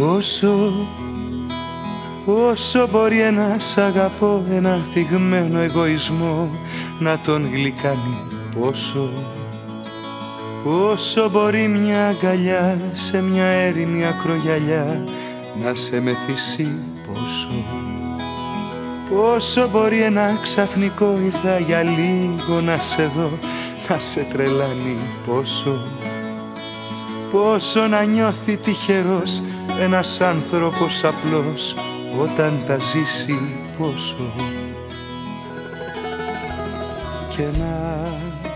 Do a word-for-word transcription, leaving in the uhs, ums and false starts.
Πόσο, πόσο μπορεί ένας αγαπώ, ένα θυγμένο εγωισμό να τον γλυκάνει, πόσο, πόσο μπορεί μια αγκαλιά σε μια έρημη ακρογιαλιά να σε μεθύσει, πόσο, πόσο μπορεί ένα ξαφνικό ήρθα για λίγο να σε δω, να σε τρελάνει, πόσο, πόσο να νιώθει τυχερός ένας άνθρωπος απλός όταν τα ζήσει, πόσο, και να